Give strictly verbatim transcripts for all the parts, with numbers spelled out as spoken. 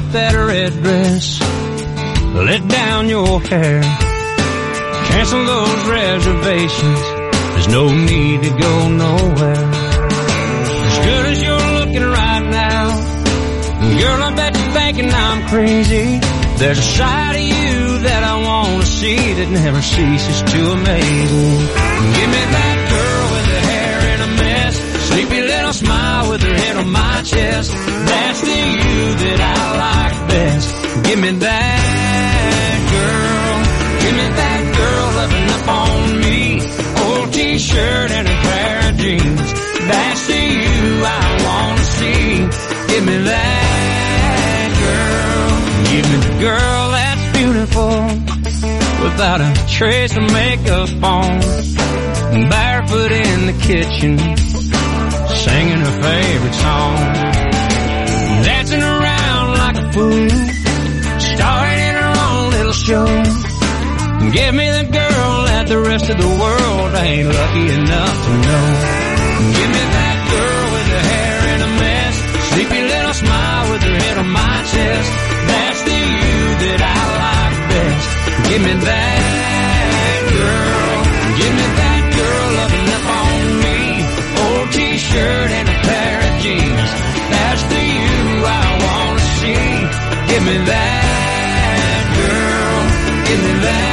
that red dress, let down your hair, cancel those reservations, there's no need to go nowhere. As good as you're looking right now, girl, I bet you're thinking I'm crazy. There's a side of you that I want to see that never ceases to amaze me. Give me that girl with the hair in a mess, sleepy little smile with her head on my chest. That's the you that I like best. Give me that girl. Give me that girl loving up on me. Old t-shirt and a pair of jeans. That's the you I want to see. Give me that girl. Give me the girl that's beautiful, without a trace of makeup on, barefoot in the kitchen, singing her favorite song, dancing around like a fool, starring in her own little show. Give me the girl that the rest of the world ain't lucky enough to know. Give me that girl with her hair in a mess, sleepy little smile with her head on my chest. That's the you that I like best. Give me that girl. Give me that girl loving up on me. Old t-shirt and a pair of jeans. That's the you I want to see. Give me that girl. Give me that.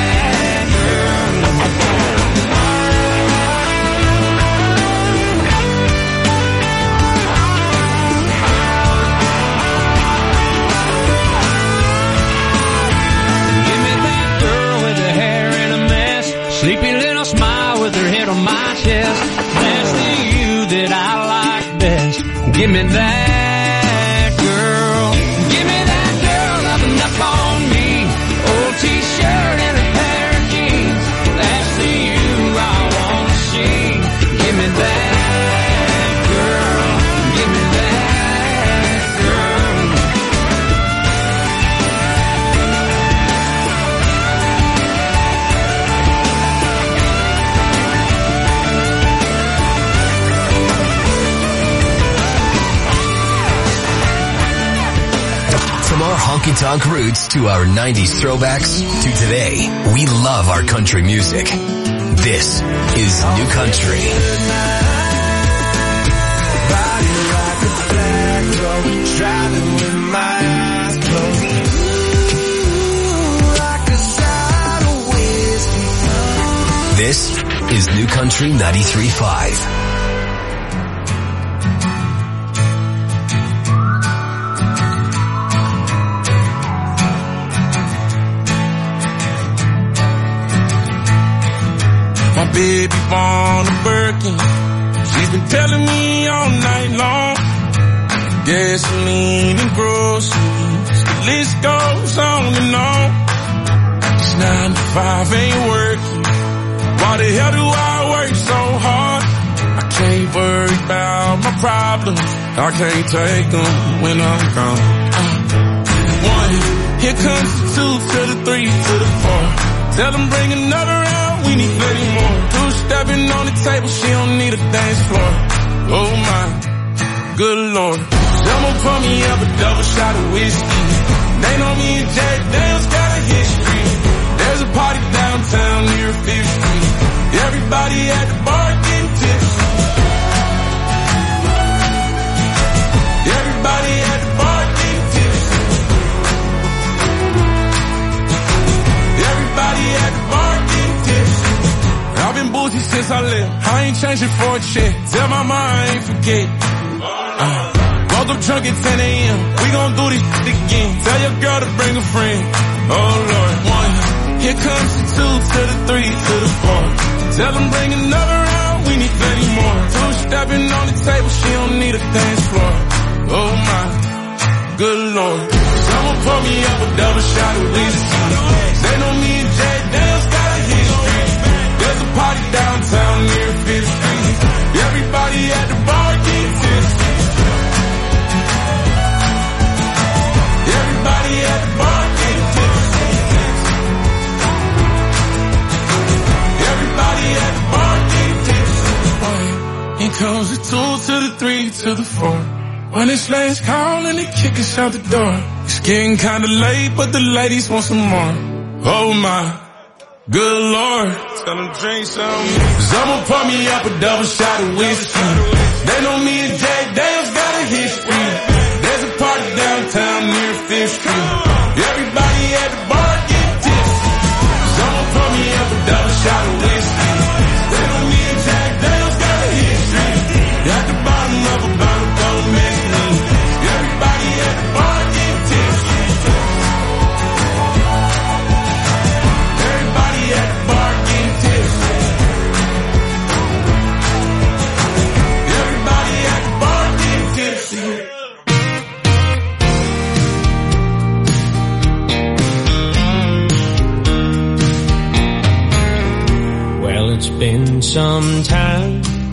Sleepy little smile with her head on my chest. That's the you that I like best. Give me that girl. Give me that girl loving up on me. Old t-shirt and a pair of jeans. That's the you I want to see. Give me that girl. Give me that girl. From our honky-tonk roots to our nineties throwbacks to today, we love our country music. This is New Country. This is New Country ninety-three point five. Baby born a Birkin, she's been telling me all night long. Gasoline and groceries, the list goes on and on. This nine to five ain't working. Why the hell do I work so hard? I can't worry about my problems, I can't take them when I'm gone. uh, One, here comes the two to the three to the four. Tell them bring another round, we need thirty more. Two stepping on the table, she don't need a dance floor. Oh my, good lord. Someone pour me up a double shot of whiskey. They know me and Jack Daniels got a history. There's a party downtown near Fifth Street. Everybody at the bar getting tipsy. Everybody at the bar getting tipsy. Everybody at the bar getting tipsy. I've been boozy since I left. I ain't changing for a check. Tell my mom I ain't forget. Uh, woke up drunk at ten a.m. We gon' do this again. Tell your girl to bring a friend. Oh Lord. One, here comes the two to the three to the four. Tell them bring another round, we need thirty more. Two stepping on the table, she don't need a dance floor. Oh my, good lord. Someone pour me up a double shot of whiskey. They know me and Jack Daniels got a history. There's a party downtown near Fifth Street. Everybody at the bar getting tipsy. Everybody at the bar getting tipsy. Everybody at the bar getting tipsy. Here comes the two to the three to the four. When it's last call and they kick us out the door. It's getting kinda late, but the ladies want some more. Oh my, good Lord. Tell them drink some. Cause I'ma pour me up a double shot of whiskey. They know me and Jack Daniels got a history. There's a party downtown near Fifth Street. Everybody at the bar get tipsy. Cause I'ma pour me up a double shot of whiskey. They know me and Jack Daniels got a history. At the bottom of a bottle, don't mess me. Everybody at the bar get tipsy. Everybody at the bar get tipsy. Everybody at the bar get tipsy. Well, it's been some time.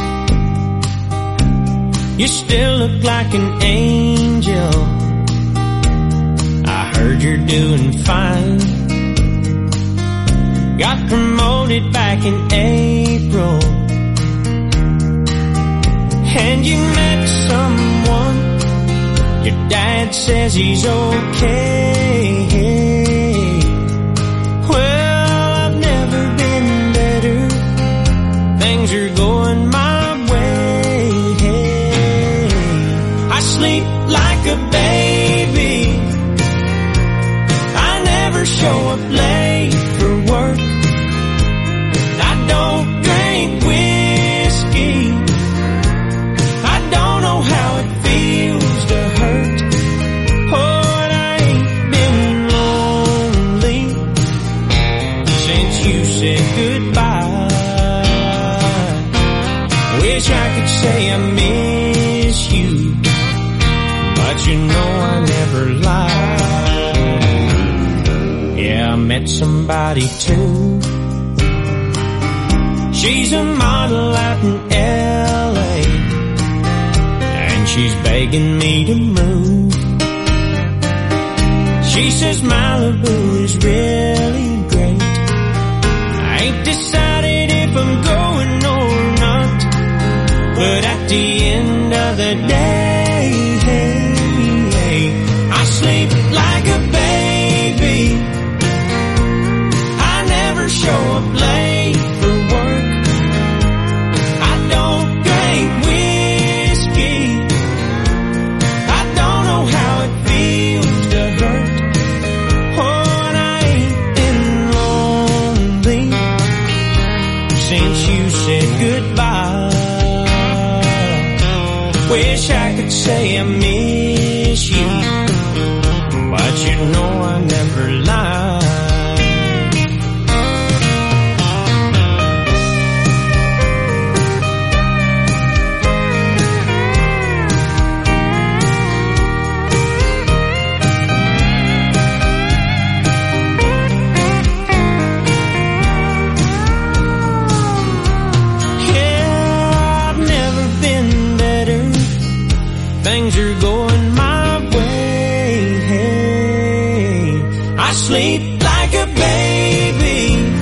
You still look like an angel. I heard you're doing fine. Got promoted back in April. And you met someone. Your dad says he's okay. Well, I've never been better. Things are going my way. I sleep like a baby. I never show up late for work. I don't drink whiskey. I don't know how it feels to hurt. Oh, and I ain't been lonely since you said goodbye. Wish I could say I miss you, but you know I never lie. Yeah, I met somebody too. She's a model out in L A, and she's begging me to move. She says Malibu is really great. I ain't decided if I'm going or not, but at the end of the day, I sleep like a baby. I never show up late for work. I don't drink whiskey. I don't know how it feels to hurt. Oh, and I ain't been lonely since you said goodbye. Wish I could say I miss you, but you know I never lie. Yeah, I've never been better. Things are going my way. I sleep like a baby.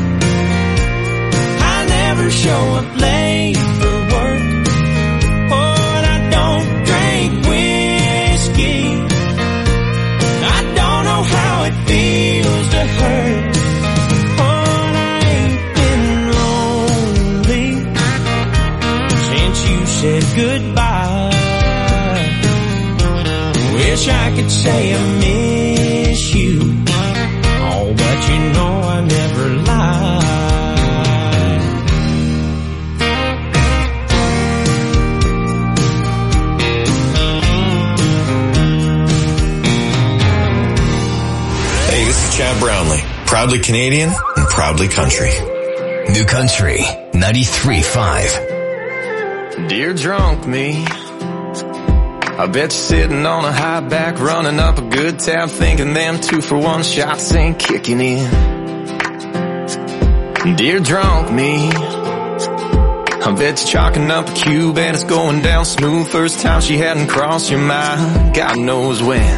I never show up late for work. Oh, and I don't drink whiskey. I don't know how it feels to hurt. Oh, and I ain't been lonely since you said goodbye. Wish I could say I miss you. Oh, but you know I never lie. Hey, this is Chad Brownlee. Proudly Canadian and proudly country. New Country ninety-three point five. Dear drunk me, I bet you're sitting on a high back, running up a good tab, thinking them two for one shots ain't kicking in. Dear drunk me, I bet you're chalking up a cube and it's going down smooth. First time she hadn't crossed your mind, God knows when.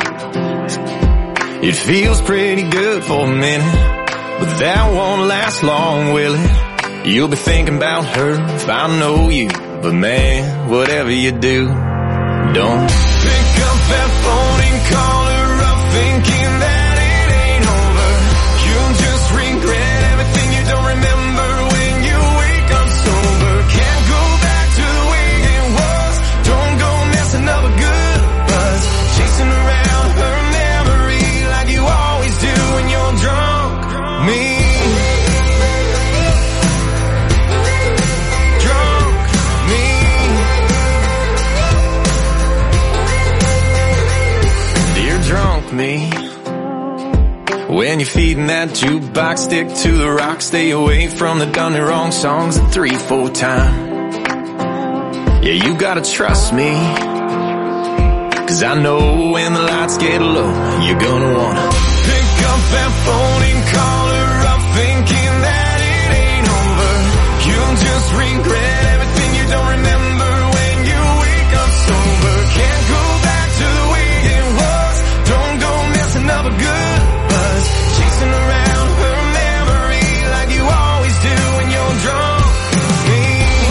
It feels pretty good for a minute, but that won't last long, will it? You'll be thinking about her if I know you, but man, whatever you do, don't pick up that phone and call her up thinking that it ain't over. You'll just regret everything you don't remember when you wake up sober. Can't go back to the way it was. Don't go messing up a good buzz, chasing around her memory like you always do when you're drunk. Me, drunk me. Dear drunk me, when you're feeding that jukebox, stick to the rock, stay away from the done and wrong songs a three, four time. Yeah, you gotta trust me, cause I know when the lights get low, you're gonna wanna pick up that phone and call her up thinking that it ain't over. You'll just regret everything you don't remember when you wake up sober. Can't go back to the way it was. Don't go messing up a good buzz, chasing around her memory like you always do when you're drunk. Me.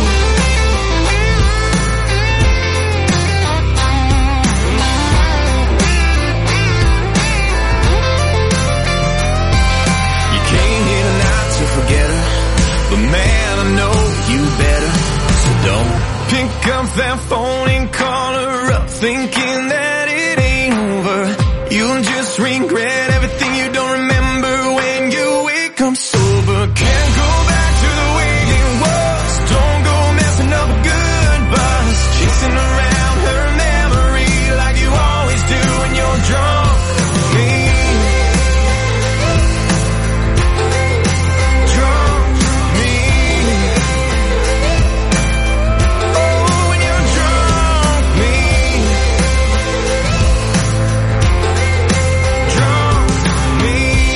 You came here tonight to forget her, but man, I know you better. So don't pick up that phone and call her up thinking that it ain't over. You'll just regret everything you don't remember when you wake up sober. Can't go back to the way it was. Don't go messing up a good buzz, chasing around her memory like you always do when you're drunk. Me, drunk me. Oh, when you're drunk me, drunk me.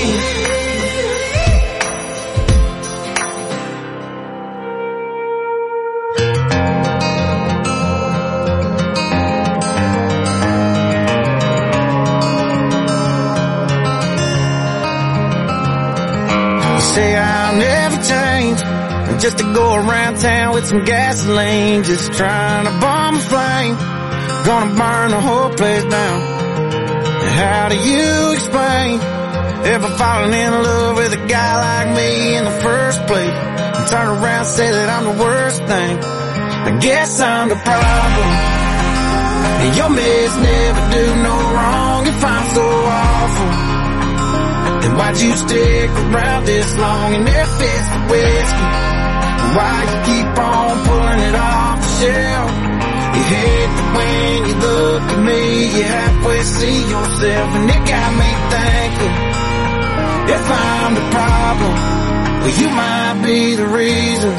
You say I'll never change, just to go around town with some gasoline, just trying to bomb a flame, gonna burn the whole place down. And how do you explain ever falling in love with a guy like me in the first place, and turn around and say that I'm the worst thing? I guess I'm the problem, and your mess never do no wrong. If I'm so awful, then why'd you stick around this long? And if it's the whiskey, why you keep on pulling it off the shelf? You hate that when you look at me, you halfway see yourself, and it got me thinking, if I'm the problem, well, you might be the reason.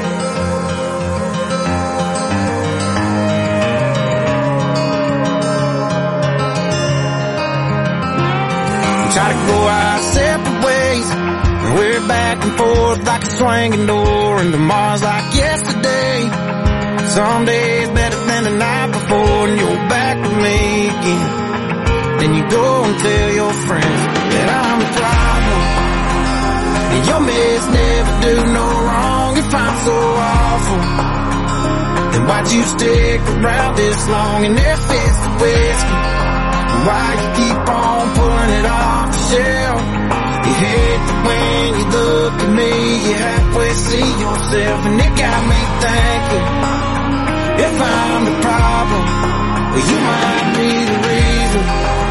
Try to go our separate ways, and we're back and forth like a swinging door, and tomorrow's like yesterday. Some days better than the night before, and you're back with me again. Then you go and tell your friends that I'm the problem, and your mess never do no wrong. If I'm so awful, then why'd you stick around this long? And if it's the whiskey, why you keep on pulling it off the shelf? You hate that when you look at me, you halfway see yourself, and it got me thinking, if I'm the problem, well, you might be the reason.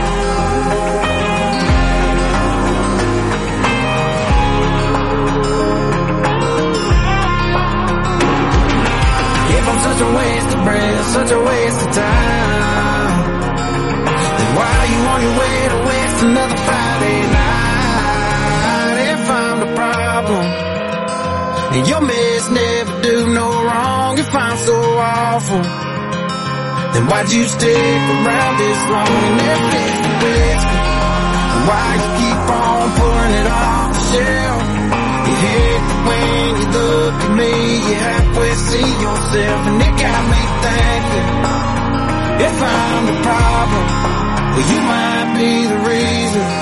If I'm such a waste of breath, such a waste of time, then why are you on your way to waste another Friday night? If I'm the problem, and your mess never do no wrong. If I'm so awful, then why'd you stick around this long? And if it's the whiskey, why you keep on pulling it off the shelf? You hate that when you look at me, you halfway see yourself, and it got me thinking, if I'm the problem, well, you might be the reason.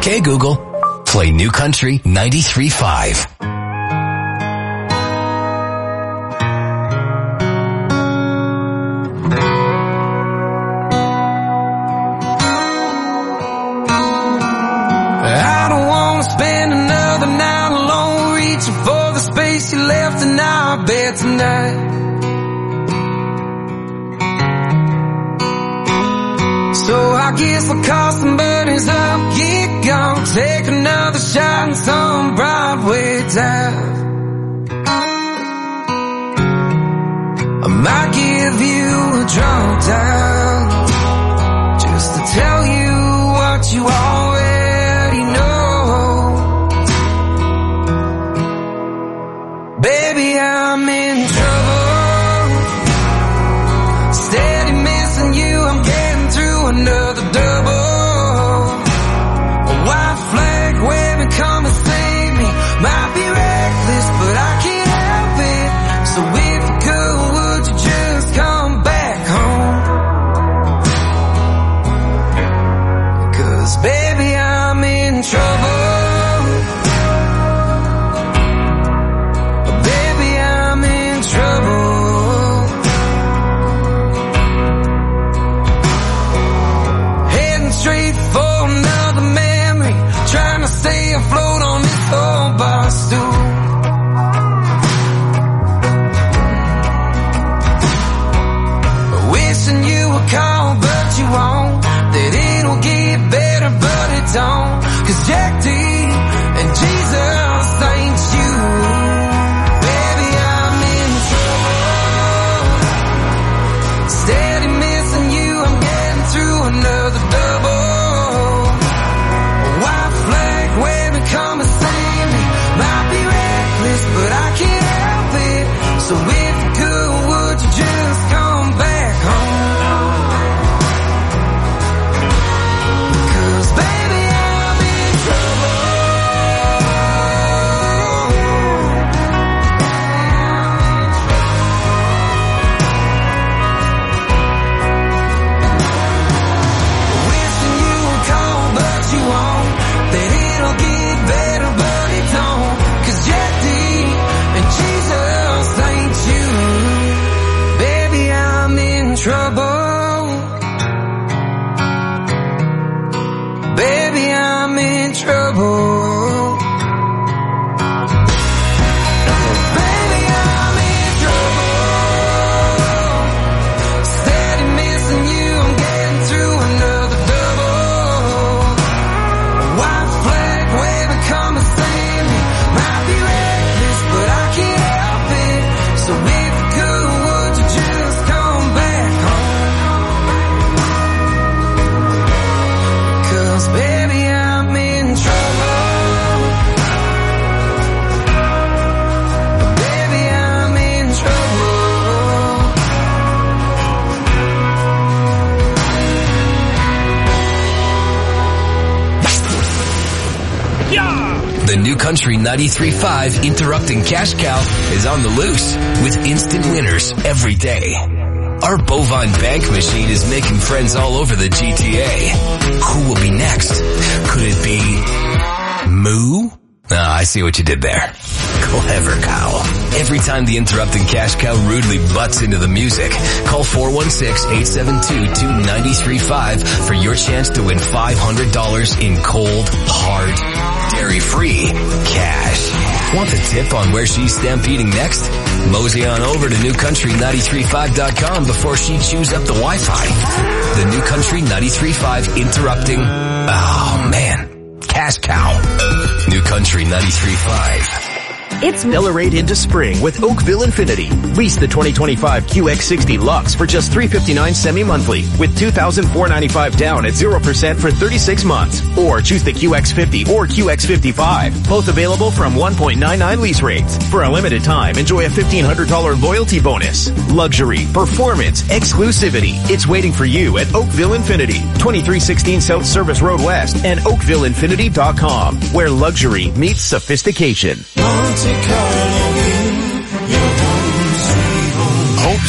Okay, Google, play New Country ninety-three point five. I don't want to spend another night alone reaching for the space you left in our bed tonight. So I guess I'll call some buddies up, get gone, take another shot in some Broadway dive. I might give you a drunk dial just to tell you what you already know. Baby, I'm in trouble, steady missing you, I'm getting through another double. A white flag waving, come and save me. Might be reckless, but I can't help it. So if you could, would you just come back home? 'Cause baby, I'm in trouble. Baby, I'm in trouble. Straight for another memory, trying to stay afloat on this old bar stool. Wishing you would call, but you won't. That it'll get better, but it don't. 'Cause Jack D and Jesus ain't you. Baby, I'm in trouble, steady missing you, I'm getting through another double. Come and save me. Might be reckless, but I can't help it. So if you could, would you just come back home? 'Cause baby, I'm in trouble. Wishing you would call, but you won't. That it'll get better, but it don't. 'Cause Jack D and Jesus ain't you. Baby, I'm in trouble. Baby, I'm in trouble. Baby, I'm in trouble. Steady missing you, I'm getting through another double. White flag waving, come and save me. Might be reckless, but I can't help it. So if you could, would you just come back home? 'Cause baby, I'm in trouble. Baby, I'm in trouble. The New Country ninety-three point five Interrupting Cash Cow is on the loose with instant winners every day. Our bovine bank machine is making friends all over the G T A. Who will be next? Could it be Moo? Ah, I see what you did there. Clever cow. Every time the Interrupting Cash Cow rudely butts into the music, call four one six, eight seven two, two nine three five for your chance to win five hundred dollars in cold, hard, dairy-free cash. Want the tip on where she's stampeding next? Mosey on over to new country ninety-three point five dot com before she chews up the Wi-Fi. The New Country ninety-three point five Interrupting... Oh, man. Cash Cow. New Country ninety-three point five. It's accelerate into spring with Oakville Infinity. Lease the twenty twenty-five Q X sixty Lux for just three hundred fifty-nine dollars semi-monthly with two thousand four hundred ninety-five dollars down at zero percent for thirty-six months. Or choose the Q X fifty or Q X fifty-five. Both available from one point nine nine lease rates. For a limited time, enjoy a fifteen hundred dollars loyalty bonus. Luxury, performance, exclusivity. It's waiting for you at Oakville Infinity. twenty-three sixteen South Service Road West and oakville infinity dot com, where luxury meets sophistication. Monte Carlo, your home sweet home. Hope's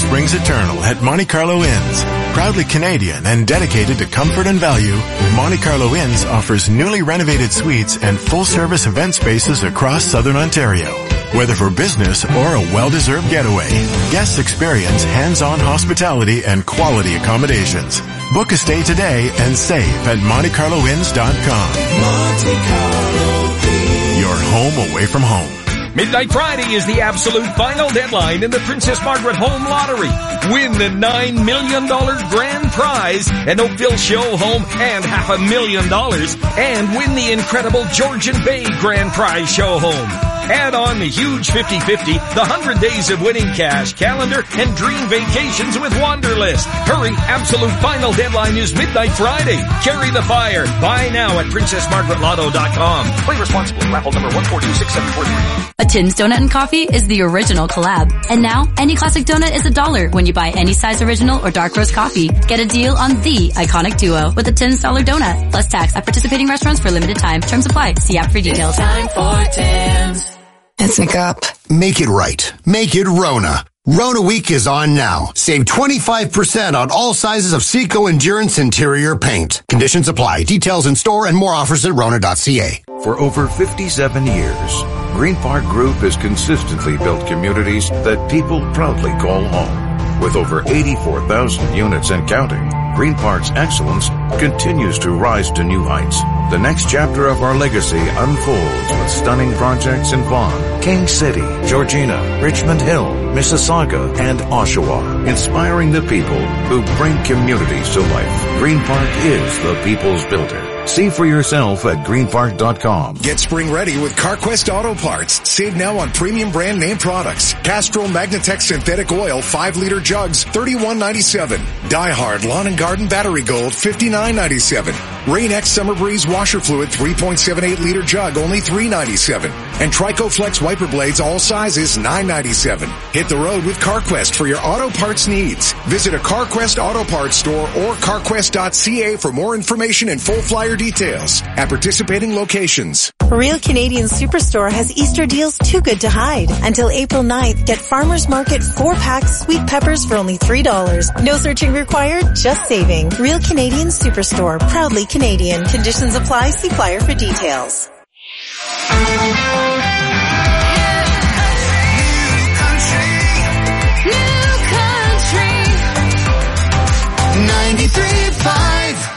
springs eternal at Monte Carlo Inns. Proudly Canadian and dedicated to comfort and value, Monte Carlo Inns offers newly renovated suites and full-service event spaces across Southern Ontario. Whether for business or a well-deserved getaway, guests experience hands-on hospitality and quality accommodations. Book a stay today and save at Monte Carlo Inns dot com. Monte Carlo Inns. Your home away from home. Midnight Friday is the absolute final deadline in the Princess Margaret Home Lottery. Win the nine million dollars grand prize, an Oakville show home and half a million dollars, and win the incredible Georgian Bay grand prize show home. Add on the huge fifty-fifty, the one hundred days of winning cash, calendar, and dream vacations with Wanderlist. Hurry, absolute final deadline is Midnight Friday. Carry the fire. Buy now at princess margaret lotto dot com. Play responsibly. Raffle number one four two six seven four three. A Tim's Donut and Coffee is the original collab. And now, any classic donut is a dollar when you buy any size original or dark roast coffee. Get a deal on the iconic duo with a Tim's dollar donut. Plus tax at participating restaurants for limited time. Terms apply. See app for details. It's time for Tim's. Let's make up. Make it right. Make it Rona. Rona Week is on now. Save twenty-five percent on all sizes of Seco Endurance interior paint. Conditions apply. Details in store and more offers at rona dot c a. For over fifty-seven years, Green Park Group has consistently built communities that people proudly call home. With over eighty-four thousand units and counting, Green Park's excellence continues to rise to new heights. The next chapter of our legacy unfolds with stunning projects in Vaughan, King City, Georgina, Richmond Hill, Mississauga, and Oshawa, inspiring the people who bring communities to life. Green Park is the people's builder. See for yourself at green park dot com. Get spring ready with CarQuest Auto Parts. Save now on premium brand name products. Castrol Magnatech Synthetic Oil five liter jugs, thirty-one ninety-seven. DieHard Lawn and Garden Battery Gold, fifty-nine ninety-seven. Rain-X Summer Breeze Washer Fluid three point seven eight liter jug, only three ninety-seven. And Trico Flex Wiper Blades all sizes, nine ninety-seven. Hit the road with CarQuest for your auto parts needs. Visit a CarQuest Auto Parts store or car quest dot c a for more information and full flyer details at participating locations. Real Canadian Superstore has Easter deals too good to hide. Until April ninth, get Farmer's Market four pack sweet peppers for only three dollars. No searching required, just saving. Real Canadian Superstore, proudly Canadian. Conditions apply. See flyer for details. ninety-three point five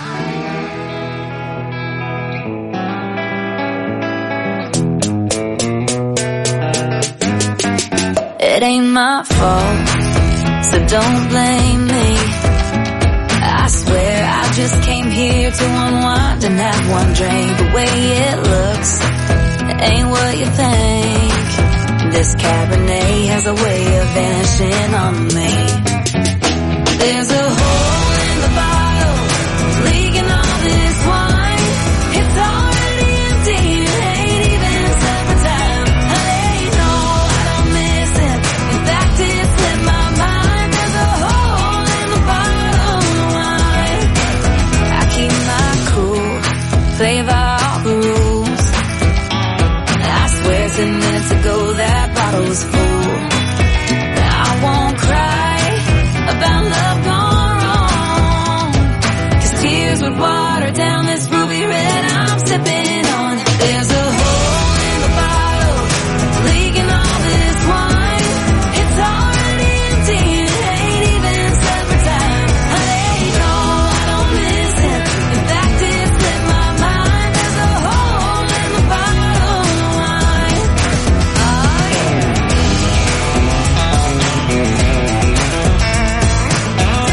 It ain't my fault, so don't blame me. I swear I just came here to unwind and have one drink. The way it looks, it ain't what you think. This Cabernet has a way of vanishing on me. There's a hole in the bottle, leaking all this wine. It's already empty, it ain't even summertime. Hey, no, I don't miss it. In fact, it slipped my mind. There's a hole in the bottle of wine. I keep my cool, play by all the rules. I swear ten minutes ago that bottle was full. I won't cry about love gone wrong, 'cause tears would water down this ruby red I'm sipping on. There's a hole in the bottle, leaking all this wine. It's already empty, it ain't even summertime. Hey, no, I don't miss it. In fact, it slipped my mind. There's a hole in the bottle of wine. Oh, yeah.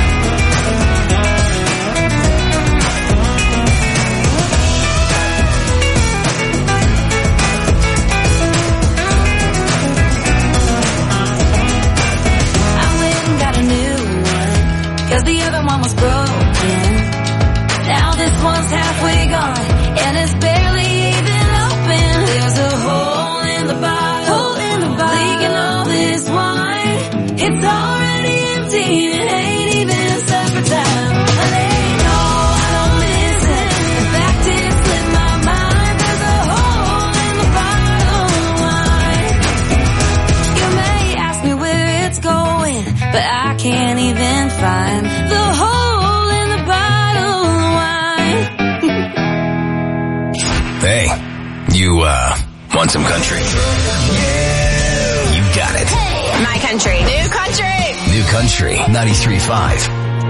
You, uh, want some country? You got it. Hey, my country. New country. New Country ninety-three point five.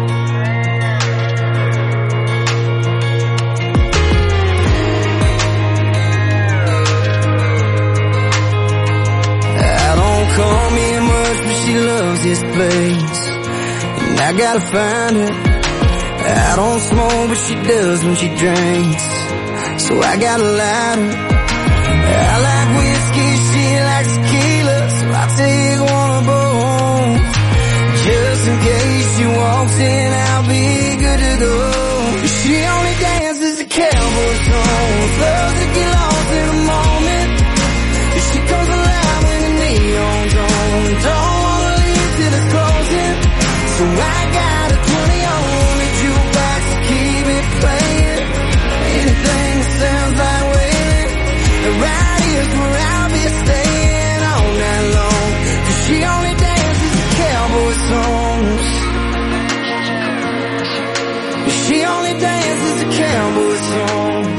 Call me much, but she loves this place, and I gotta find her. I don't smoke, but she does when she drinks, so I gotta light her. I like whiskey, she likes tequila, so I take one of both. Just in case she walks in, I'll be good to go. She only dances to cowboy songs, loves to get lost in a moment. She comes alive when the neon's on. Don't wanna leave till it's closing, so I got a twenty on the jukebox to keep it playing. Anything that sounds like wailing, right here's where I'll be staying all night long. 'Cause she only dances to cowboy songs. She only dances to cowboy songs.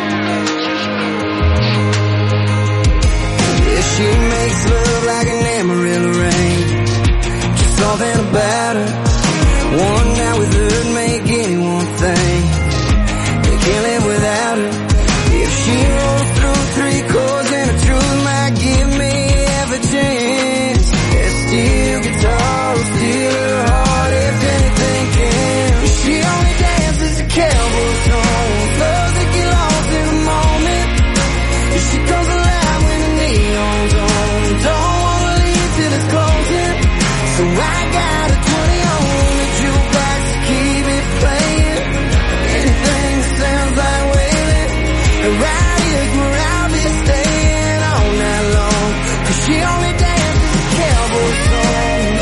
She makes love like an Amarillo rain. Just something about her. One night with her'd make anyone think they can't live without her. If she rolls through three chords and the truth might give me every chance. That steel guitar will steal her heart if anything can. She only dances to cowboy songs, loves to get lost in the moment. If she comes alive when the neon's on. Don't wanna leave till it's closing, so I got a twenty on the jukebox to keep it playing. Anything that sounds like wailing, and right here's where I'll be staying all night long. 'Cause she only dances to cowboy songs.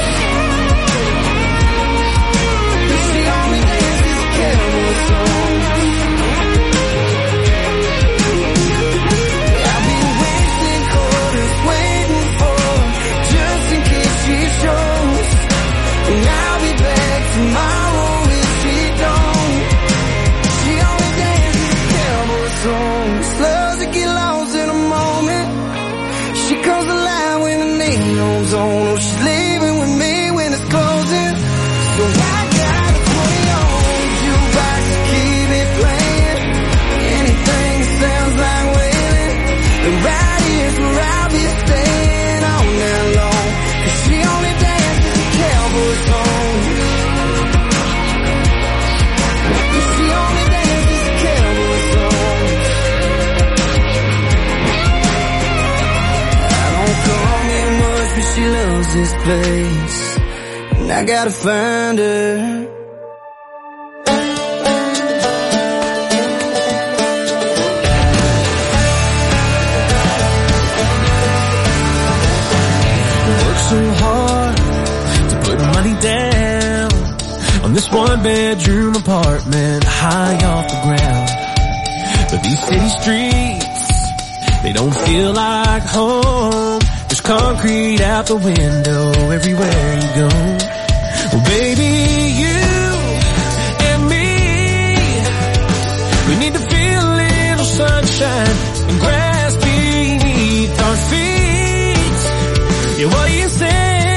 She only dances to cowboy songs. I've been wasting quarters waiting for just in case she shows, and I'll be back tomorrow if she don't. She only dances to cowboy songs, loves to get lost in a moment. She comes alive when the neon's on. Oh, she's leaving with me when it's closing, so I got a twenty on jukebox to keep it playing. Anything that sounds like wailing, and right here's where I'll be staying all night long. 'Cause she only dances to cowboy songs. She only dances to cowboy songs. I don't call me much, but she loves this place, and I gotta find her. So hard to put money down on this one bedroom apartment high off the ground. But these city streets, they don't feel like home. There's concrete out the window everywhere you go. Well, baby, you and me, we need to feel a little sunshine and grass beneath our feet. Yeah, what do you say?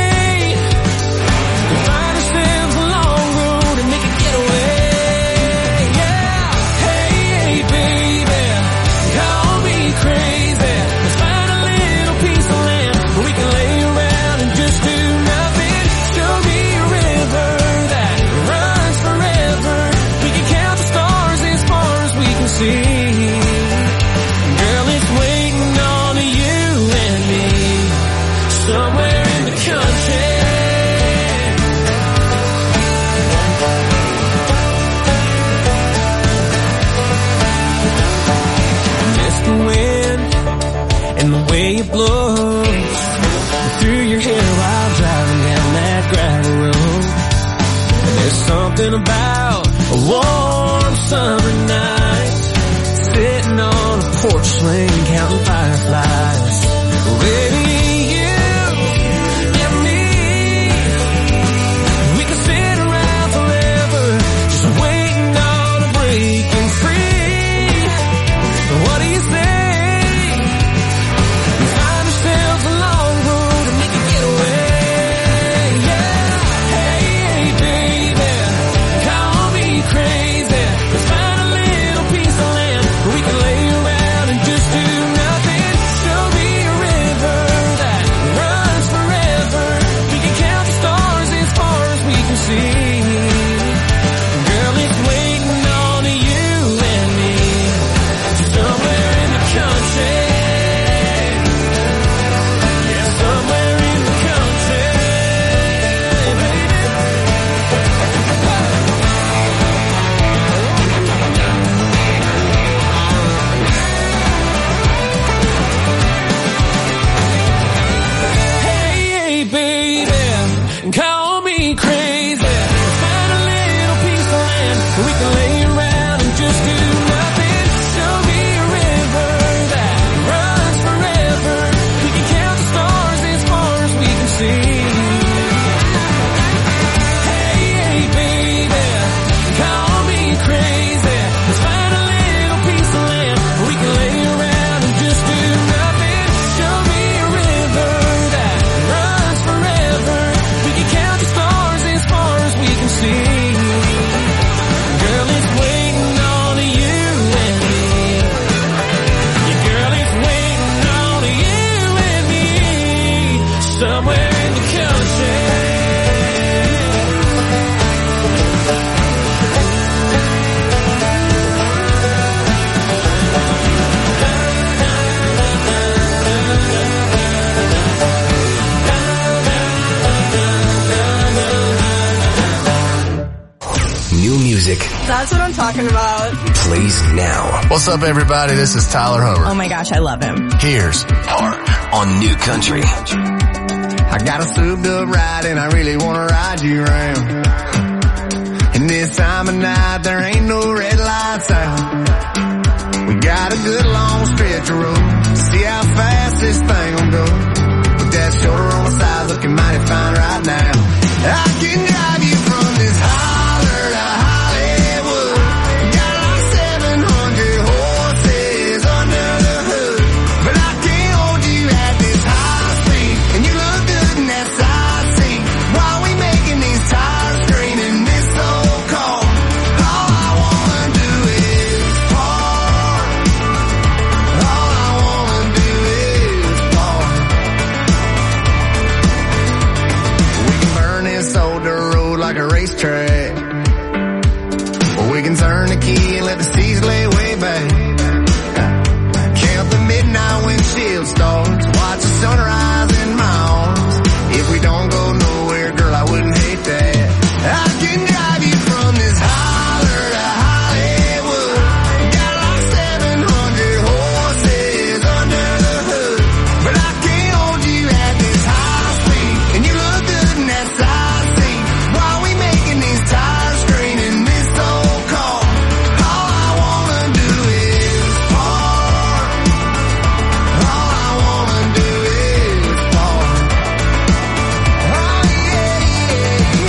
We find ourselves a long road and make a getaway. Yeah, hey, hey, baby, call me crazy. Let's find a little piece of land where we can lay around and just do nothing. Show me a river that runs forever. We can count the stars as far as we can see. Girl, it's waiting on you and me somewhere in the country. Miss the wind and the way it blows through your hair while driving down that gravel road. And there's something about a warm summer night, sitting on a porch swing counting fireflies. Baby, what do you say? That's what I'm talking about. Plays now. What's up, everybody? This is Tyler Hover. Oh my gosh, I love him. Here's Park on New Country. I got a souped up ride and I really wanna ride you around. And this time of night there ain't no red lights out. We got a good long stretch of road. See how fast this thing will go. With that shoulder on the side looking mighty fine right now. I can drive you from this holler to Hollywood. Got like seven hundred horses under the hood. But I can't hold you at this high speed. And you look good in that side seat. While we making these tires scream in this old car. All I wanna do is park. All I wanna do is park. We can burn this old dirt road like a racetrack. Or we can turn the key and let the seas lay way back. Count the midnight windshield stars. Watch the sunrise in my arms. If we don't go nowhere, girl, I wouldn't hate that. I can drive you from this holler to Hollywood. Got like seven hundred horses under the hood. But I can't hold you at this high speed. And you look good in that side seat. While we making these tires scream in this old car. All I wanna do is park. All I wanna do is park. Oh yeah, yeah,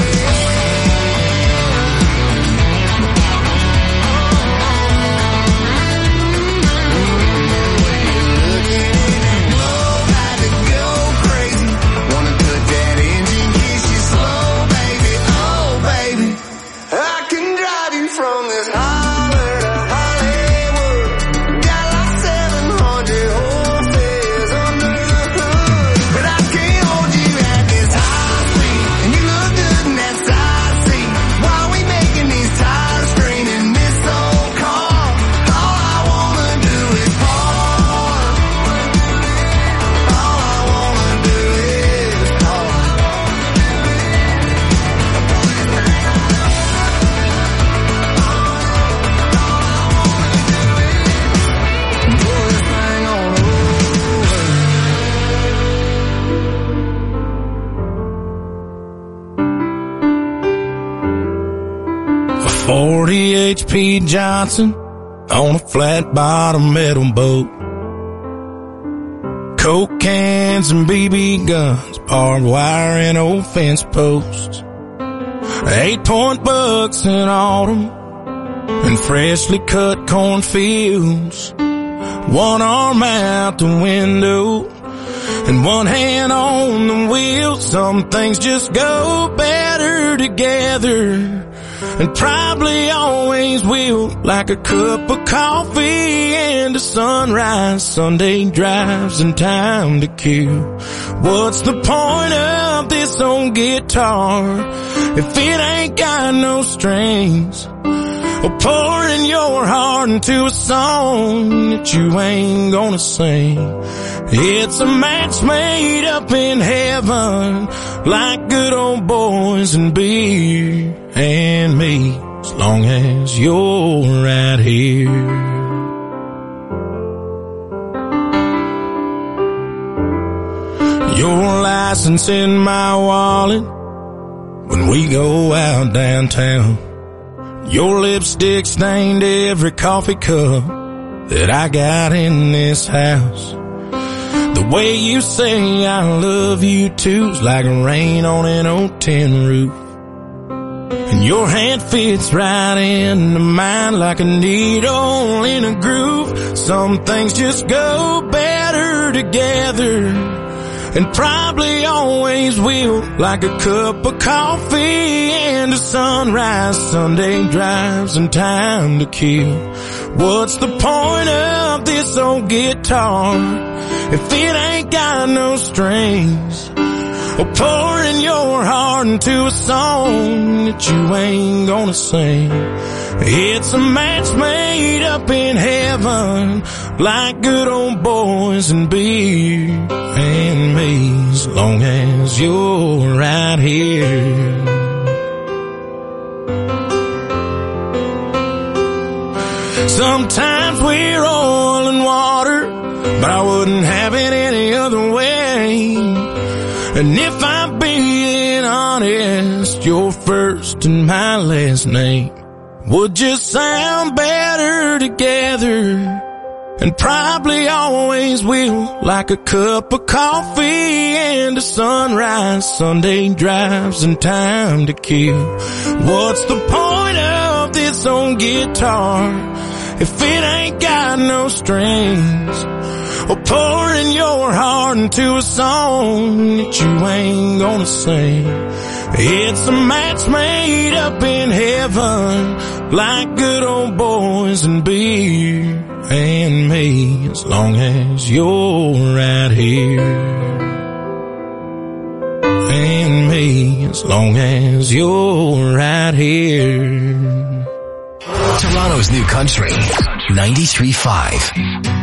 About to go crazy. Wanna cut that engine, kiss you slow, baby. Oh, baby. I can drive you from this holler to Hollywood. Got like seven hundred horses under the hood. But I can't hold you at this high speed. And you look good in that side seat. While we making these tires scream in this old car. All I wanna do is park. All I wanna do is park. Pull this thing on A forty H P Johnson on a flat bottom metal boat. Coke cans and B B guns, barbed wire and old fence posts. Eight point bucks in autumn and freshly cut cornfields. One arm out the window and one hand on the wheel. Some things just go better together and probably always will. Like a cup of coffee and a sunrise, Sunday drives and time to kill. What's the point of this old guitar if it ain't got no strings? Or pouring your heart into a song that you ain't gonna sing. It's a match made up in heaven, like good old boys and beer and me, as long as you're right here. Your license in my wallet when we go out downtown. Your lipstick stained every coffee cup that I got in this house. The way you say I love you too's like rain on an old tin roof. And your hand fits right into mine like a needle in a groove. Some things just go better together, and probably always will. Like a cup of coffee and a sunrise, Sunday drives and time to kill. What's the point of this old guitar if it ain't got no strings? Or pouring your heart into a song that you ain't gonna sing. It's a match made up in heaven, like good old boys and beer and me, as long as you're right here. Sometimes we're oil and water, but I wouldn't have it any other way. And if I'm being honest, your first and my last name would just sound better together, and probably always will, like a cup of coffee and a sunrise, Sunday drives and time to kill. What's the point of this old guitar if it ain't got no strings? Or pouring your heart into a song that you ain't gonna sing. It's a match made up in heaven, like good old boys and beer and me, as long as you're right here. And me, as long as you're right here. Toronto's New Country, ninety-three point five.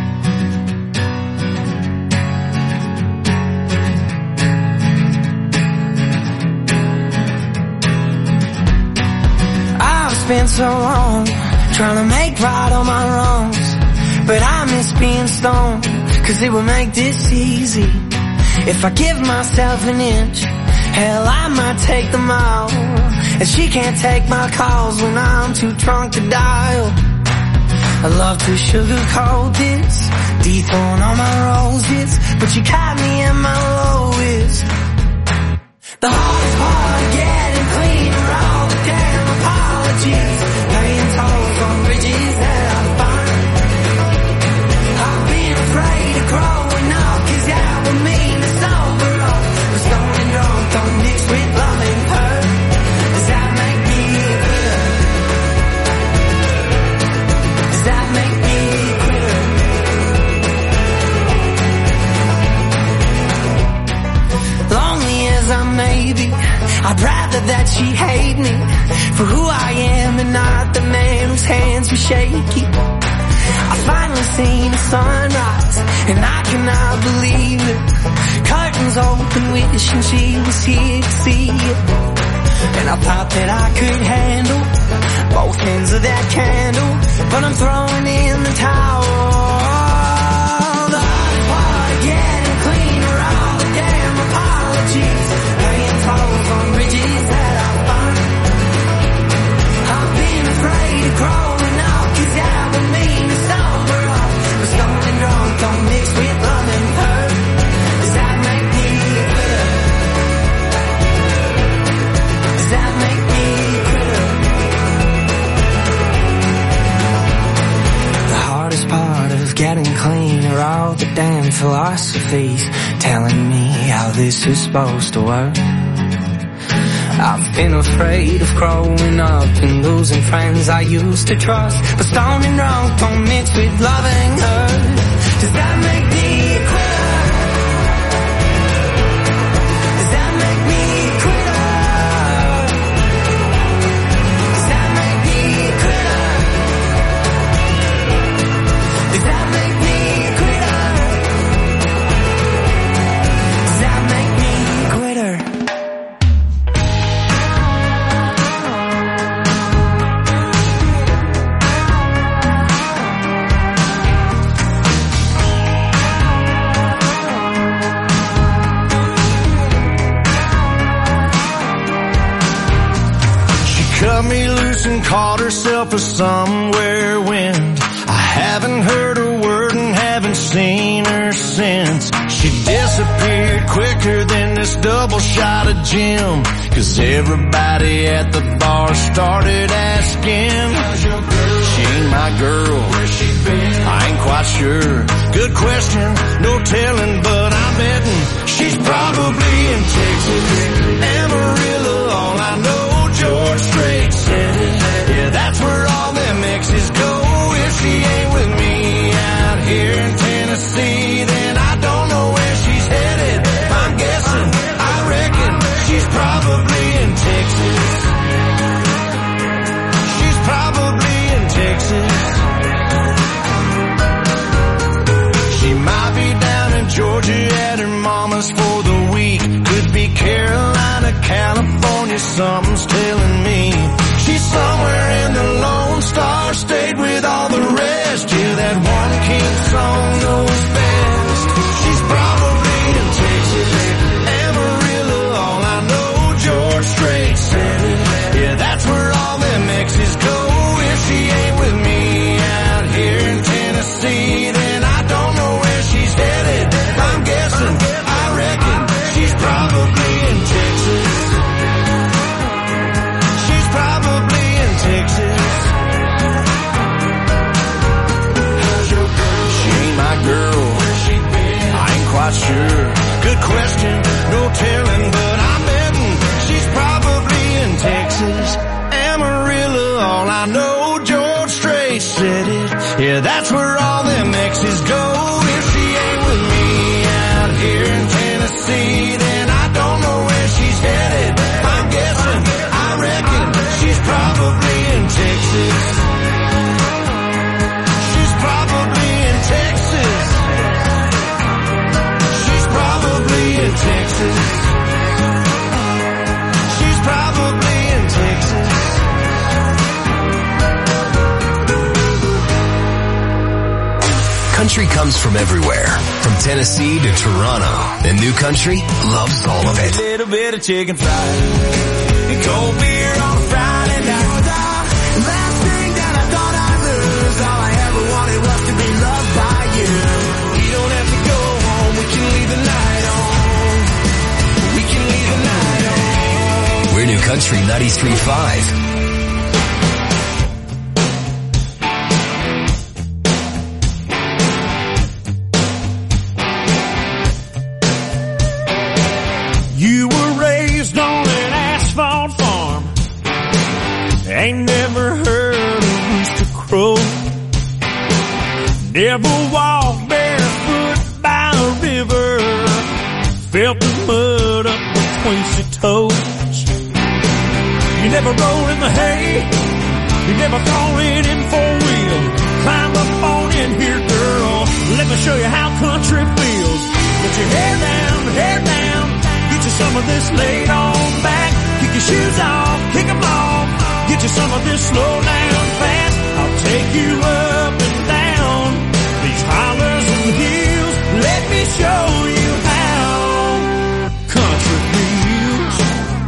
Been so long trying to make right all my wrongs, but I miss being stoned, cause it would make this easy. If I give myself an inch, hell I might take the mile, and she can't take my calls when I'm too drunk to dial. I love to sugarcoat this, dethorn all my roses, but you caught me at my lowest. The hardest part of getting clean are all the damn apologies, paying tolls on bridges that I find. I've been afraid of growing up, cause that would mean to sober up. But stoned and drunk don't mix with love and hurt. Does that make me a quitter? Does that make me a quitter? Lonely as I may be, I'd rather that she hate me for who I am and not the man whose hands were shaky. I finally seen the sunrise and I cannot believe it. Curtains open wishing she was here to see it. And I thought that I could handle both ends of that candle, but I'm throwing in the towel. The hard part of getting clean are all the damn apologies, paying tolls on bridges that I find. I've been afraid of growing up, cause that would mean to sober up. But stoned and drunk don't mix with love and hurt. Does that make me a quitter? Does that make me a quitter? The hardest part of getting clean are all the damn philosophies telling me how this is supposed to work. I've been afraid of growing up and losing friends I used to trust, but stoned and drunk don't mix with loving hurt. Does that make me a quitter? Does that make me a quitter? Does that make me a quitter? Does that make me a quitter? Does that make me a quitter? Cut me loose and called herself a somewhere wind. I haven't heard a word and haven't seen her since. She disappeared quicker than this double shot of gin, cause everybody at the bar started asking, she ain't my girl, where's she been? I ain't quite sure. Good question, no telling, but I'm betting she's probably in Texas. Amarillo, all I know, George Strait said it. Yeah, that's where all them exes go. If she ain't with me out here in Tennessee, then I don't know where she's headed. I'm guessing, I reckon she's probably in Texas. She's probably in Texas. She might be down in Georgia at her mama's for the week. Could be Carolina, California, something's telling me she's somewhere in the Lone Star State with all the rest. comes from everywhere. From Tennessee to Toronto, and New Country loves all of it. A little bit of chicken fried and cold beer on a Friday night. Last thing that I thought I'd lose, all I ever wanted was to be loved by you. You don't have to go home, we can leave the night on. We can leave the night on. We're New Country ninety-three point five. You were raised on an asphalt farm. Ain't never heard a rooster crow. Never walked barefoot by a river. Felt the mud up between your toes. You never rolled in the hay. You never thrown it in four wheel. Climb up on in here, girl. Let me show you how country feels. Get your hair down, hair down. Get you some of this laid on back. Kick your shoes off, kick them off. Get you some of this slow down fast. I'll take you up and down these hollers and hills. Let me show you how country feels.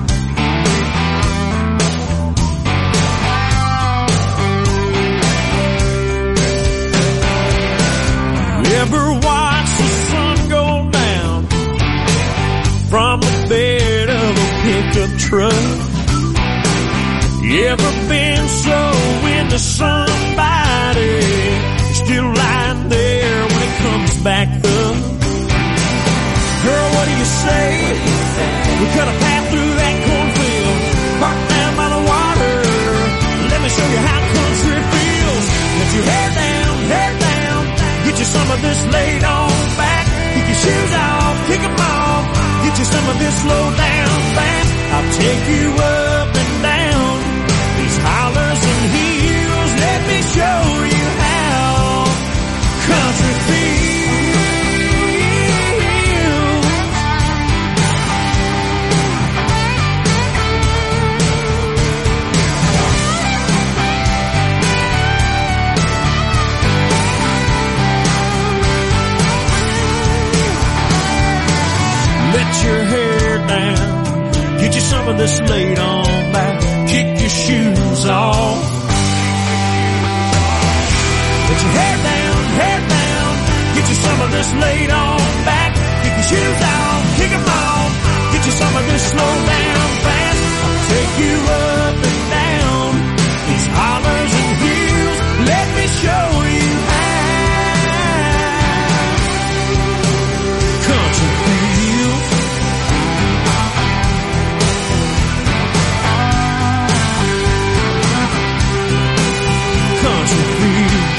You ever watch the sun go down from the bed of a pickup truck? You ever been so into somebody still lying there when it comes back up? Girl, what do you say? We cut a path through that cornfield, parked down by the water. Let me show you how country feels. Let your hair down, hair down. Get you some of this laid on back. Kick your shoes off, kick them off. Get you some of this slow down fast. I'll take you up and down these hollers and hills. Let me show you how country feels. Let your hair down. Get you some of this laid on back. Kick your shoes off. Let your hair down, hair down. Get you some of this laid on back. Kick your shoes off, kick them off. Get you some of this slow down fast. I'll take you up and down these hollers and hills. Let me show you how country feels. Country feels.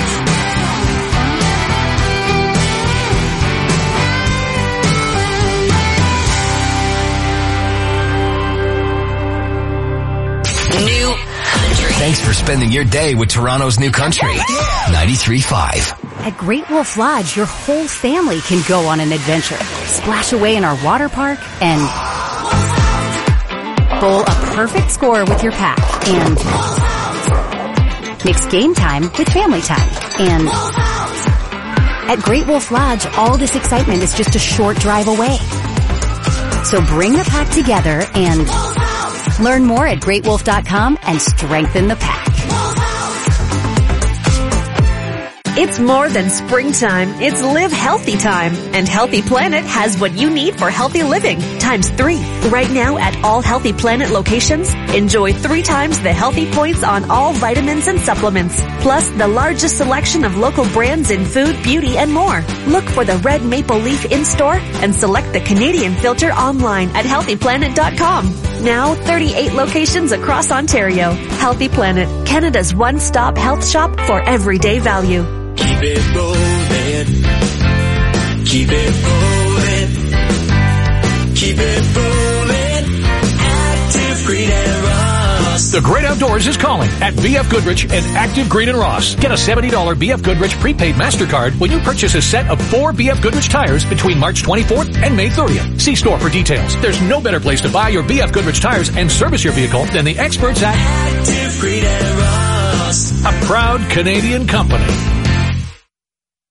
New Country. Thanks for spending your day with Toronto's New Country ninety-three point five. At Great Wolf Lodge, your whole family can go on an adventure. Splash away in our water park and bowl a perfect score with your pack and mix game time with family time. And at Great Wolf Lodge, all this excitement is just a short drive away. So bring the pack together and learn more at great wolf dot com and strengthen the pack. It's more than springtime. It's live healthy time. And Healthy Planet has what you need for healthy living times three. Right now at all Healthy Planet locations, enjoy three times the healthy points on all vitamins and supplements. Plus the largest selection of local brands in food, beauty, and more. Look for the red maple leaf in-store and select the Canadian filter online at healthy planet dot com. Now thirty-eight locations across Ontario. Healthy Planet, Canada's one-stop health shop for everyday value. Keep it rolling. Keep it rolling. Keep it rolling. Active Green and Ross. The great outdoors is calling at B F Goodrich and Active Green and Ross. Get a seventy dollars B F Goodrich prepaid MasterCard when you purchase a set of four B F Goodrich tires between March twenty-fourth and May thirtieth. See store for details. There's no better place to buy your B F Goodrich tires and service your vehicle than the experts at Active Green and Ross. A proud Canadian company.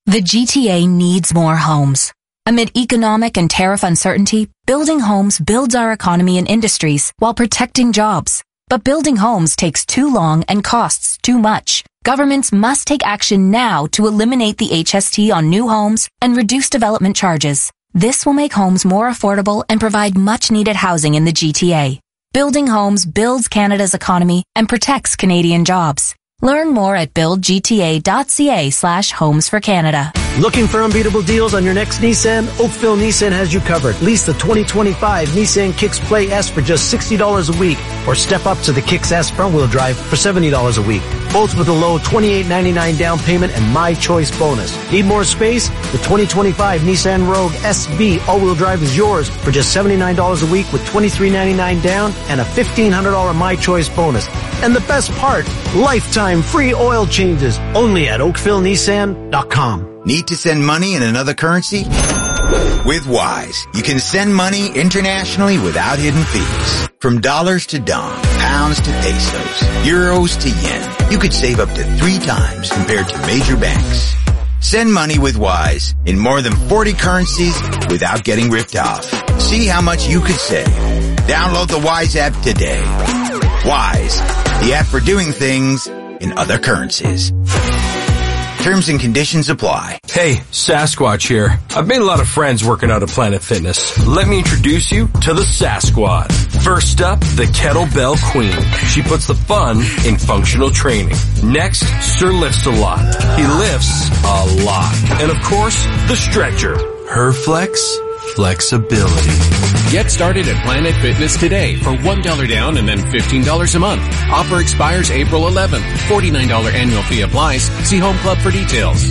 The G T A needs more homes. Amid economic and tariff uncertainty, building homes builds our economy and industries while protecting jobs. But building homes takes too long and costs too much. Governments must take action now to eliminate the H S T on new homes and reduce development charges. This will make homes more affordable and provide much-needed housing in the G T A. Building homes builds Canada's economy and protects Canadian jobs. Learn more at buildgta.ca slash homes for Canada. Looking for unbeatable deals on your next Nissan? Oakville Nissan has you covered. Lease the twenty twenty-five Nissan Kicks Play S for just sixty dollars a week, or step up to the Kicks S front-wheel drive for seventy dollars a week. Both with a low twenty-eight ninety-nine down payment and My Choice bonus. Need more space? The twenty twenty-five Nissan Rogue S V all-wheel drive is yours for just seventy-nine dollars a week with twenty-three ninety-nine down and a fifteen hundred dollars My Choice bonus. And the best part, lifetime free oil changes only at oakville nissan dot com. Need to send money in another currency? With Wise, you can send money internationally without hidden fees. From dollars to dong, pounds to pesos, euros to yen, you could save up to three times compared to major banks. Send money with Wise in more than forty currencies without getting ripped off. See how much you could save. Download the Wise app today. Wise, the app for doing things in other currencies. Terms and conditions apply. Hey, Sasquatch here. I've made a lot of friends working out at Planet Fitness. Let me introduce you to the Sasquad. First up, the Kettlebell Queen. She puts the fun in functional training. Next, Sir Lifts a Lot. He lifts a lot. And of course, the Stretcher. Her flex, flexibility. Get started at Planet Fitness today for one dollar down and then fifteen dollars a month. Offer expires April eleventh. forty-nine dollars annual fee applies. See Home Club for details.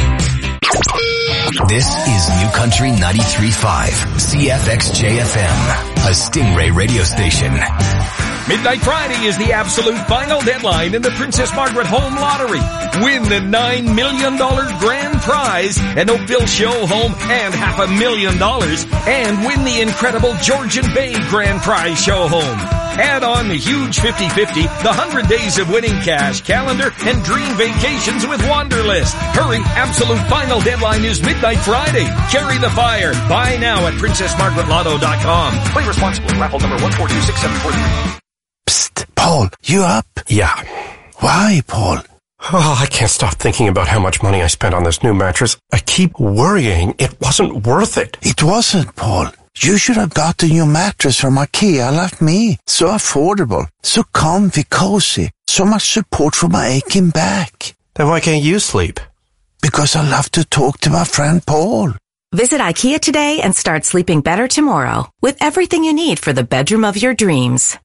This is New Country ninety-three point five, C F X J F M, a Stingray radio station. Midnight Friday is the absolute final deadline in the Princess Margaret Home Lottery. Win the nine million dollars grand prize, an Oakville show home and half a million dollars, and win the incredible Georgian Bay grand prize show home. Add on the huge fifty-fifty, the one hundred days of winning cash, calendar, and dream vacations with Wanderlist. Hurry, absolute final deadline is Midnight Friday. Carry the fire. Buy now at princess margaret lotto dot com. Play responsibly. Raffle number one four two six seven four three. Psst, Paul, you up? Yeah. Why, Paul? Oh, I can't stop thinking about how much money I spent on this new mattress. I keep worrying it wasn't worth it. It wasn't, Paul. You should have got the new mattress from IKEA like me. So affordable, so comfy, cozy, so much support for my aching back. Then why can't you sleep? Because I love to talk to my friend Paul. Visit IKEA today and start sleeping better tomorrow with everything you need for the bedroom of your dreams.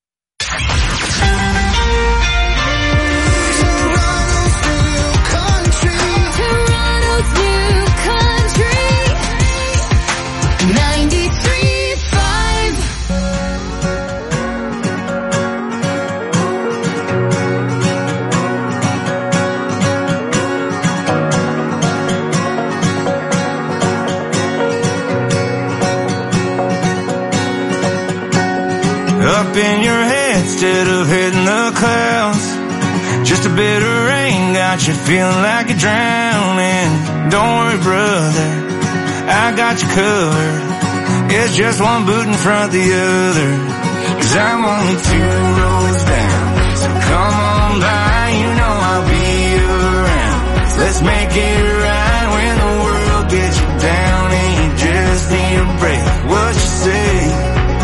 Up in your head instead of hitting the clouds. Just a bit of rain got you feeling like you're drowning. Don't worry, brother, I got you covered. It's just one boot in front of the other. Cause I'm only two roads down. So come on by, you know I'll be around. Let's make it right when the world gets you down and you just need a break. What you say?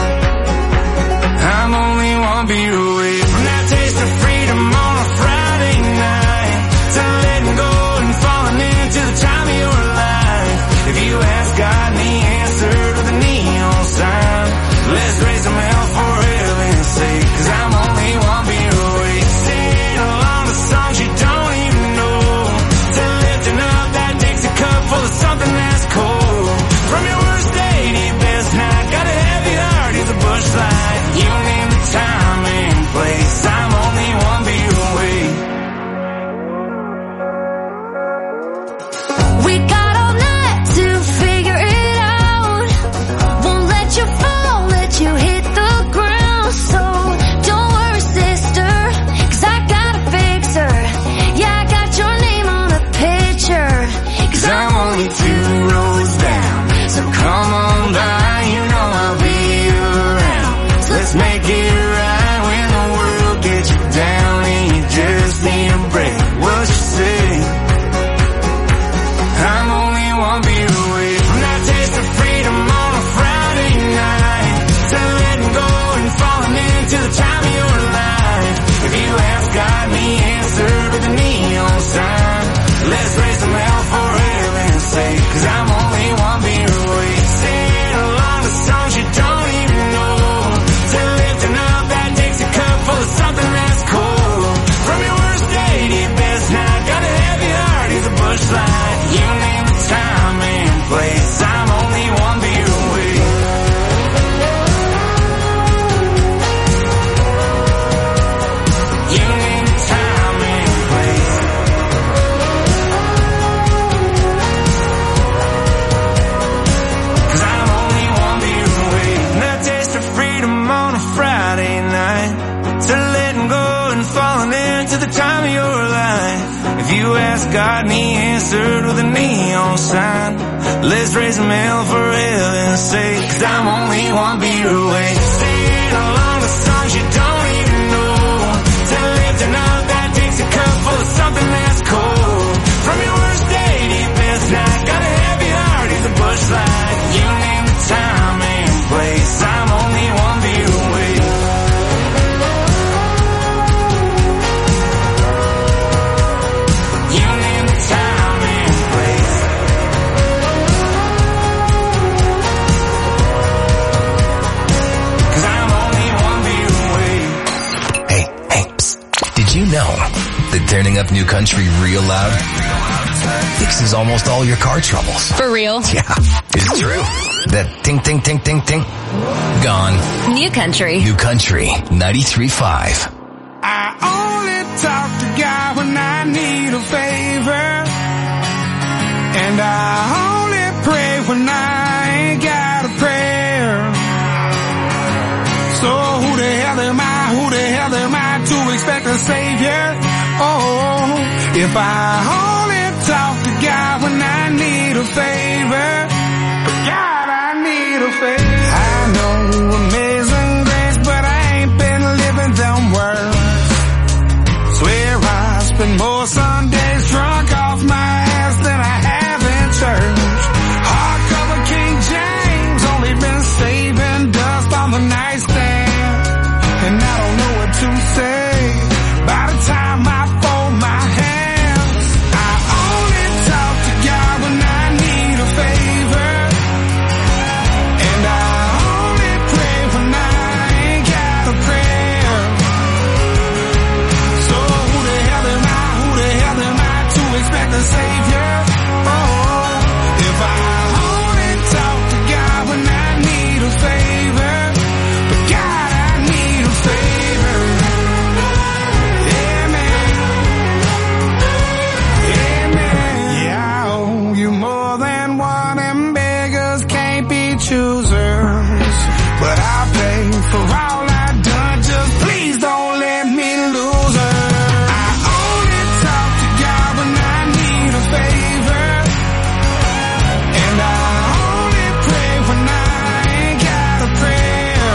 I'm only one beer away from that taste of freedom on a Friday night. To letting go and falling into the time of your life. If you ask God and the answer to the neon sign, let's raise some hell for heaven's sake. Cause I'm only one beer away. Singing along the songs you don't even know. To lifting up that got any answer with a neon sign. Let's raise them hell for heaven's sake, 'cause I'm only one beer away. Singing along the songs you don't even know, to lifting up that Dixie cup full of something that's cold. From your worst day to your best night, got a heavy heart, he's a bush light. You name the time and place, I'm only one beer away. You name the time and place. Did you know that turning up New Country real loud fixes almost all your car troubles? For real? Yeah, it's true. That ting, ting, ting, ting, ting, gone. New Country. New Country ninety-three point five. I only talk to God when I need a favor, and I only pray when I ain't got a prayer. So who the hell am I, who the hell am I to expect a savior? Oh, if I only talk to God when I need a favor, God, I need a favor. I know amazing grace, but I ain't been living them words. Swear I spend more Sundays drunk off my ass than I have in church. Hardcover King James, only been saving dust on the nightstand, and I don't know what to say by the time I fold my hands. I only talk to God when I need a favor, and I only pray when I ain't got a prayer. So who the hell am I, who the hell am I to expect a savior? Oh, if I only talk to God when I need a favor, but God, I need a favor. Yeah, man. Yeah, man. Yeah, I owe you more than one, and beggars can't be choosers. But I'll pay for all I've done, just please don't let me lose her. I only talk to God when I need a favor, and I only pray when I ain't got a prayer.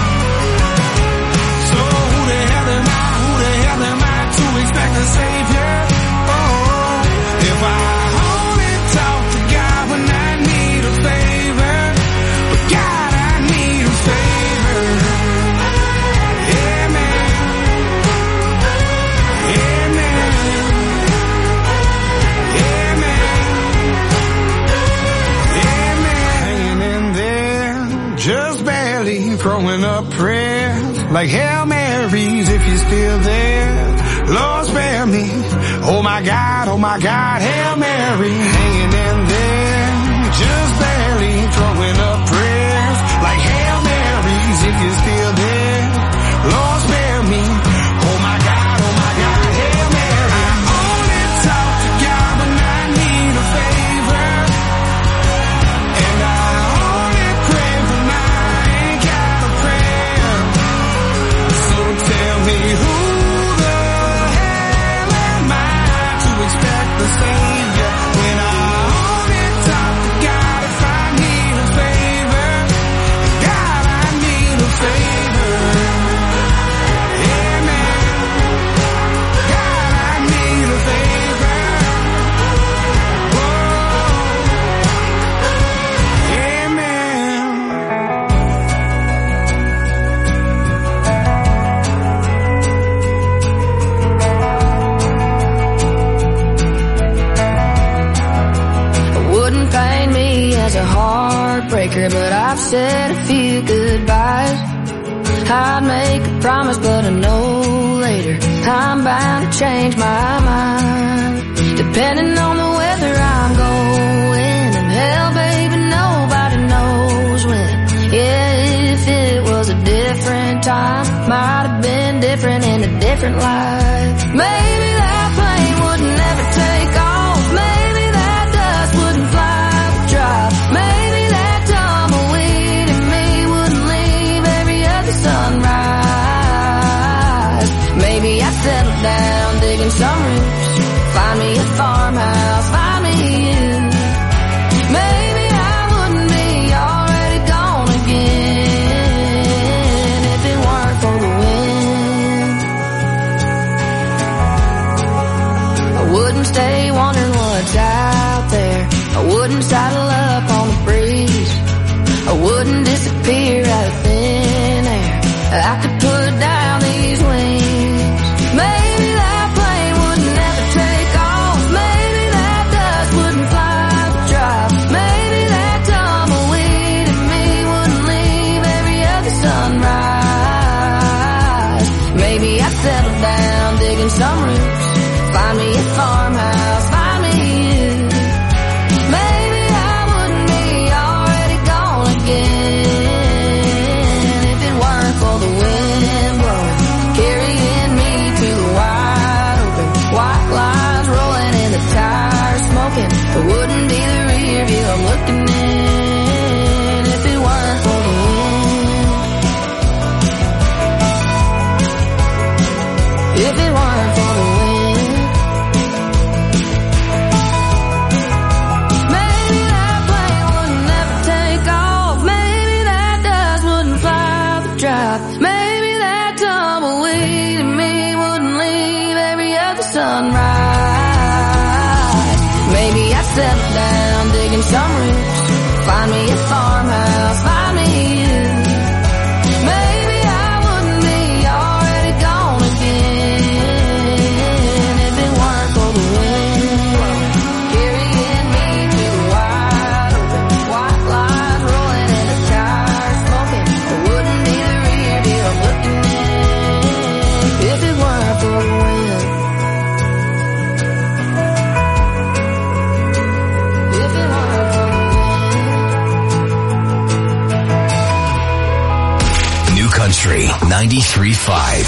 So who the hell am I, who the hell am I to expect a savior? Oh, if I only talk to God when I need a favor, but God, I need a favor. Yeah, man. Yeah, man. Yeah, man. Yeah, man. Hanging in there, just barely throwing up prayers like Hail Marys if you're still there. Lord, spare me. Oh my God, oh my God, Hail Mary. Hanging in there, just barely throwing up prayers like Hail Marys if you're still there. Lord, spare me. Oh my God, oh my God, Hail Mary. I only talk to God when I need a favor, and I only pray when I ain't got a prayer. So tell me who the hell am I to expect the savior when I only talk to God if I need a favor? God, I need a favor. Yeah, man. God, I need a favor. Whoa. Yeah, man. Wouldn't paint me as a heartbreaker, but I've said a few goodbyes. I'd make a promise, but I know later I'm bound to change my mind. Depending on the weather I'm going, and hell, baby, nobody knows when. Yeah, if it was a different time, might have been different in a different life. Maybe that plane would never take off. Maybe that dust wouldn't fly with drive. Maybe that tumbleweed in me wouldn't leave every other sunrise. Maybe I'd settle down digging some roots, find me a farmhouse wouldn't disappear out of thin air. I could put down these wings. Maybe that plane would never take off. Maybe that dust wouldn't fly the drop. Maybe that tumbleweed in me wouldn't leave every other sunrise. Maybe I'd settle down digging some roots. Find me a farmhouse, find me you. Maybe I wouldn't be already gone again if it weren't for the wind blowing, carrying me to the wide open. White lines rolling in the tires, smoking. It wouldn't be the rear view I'm looking in if it weren't for the wind. If it weren't for the wind. Maybe that tumbleweed in me wouldn't leave every other sunrise. Maybe I'd settle down digging some roots. Find me a farmhouse, find me you. Maybe I wouldn't be already gone again if it weren't for the wind carrying me to the wide open. White lines rolling in the tires, smoking. It wouldn't be the I'm looking in if it weren't for the wind. If it weren't for the wind. New Country ninety-three point five.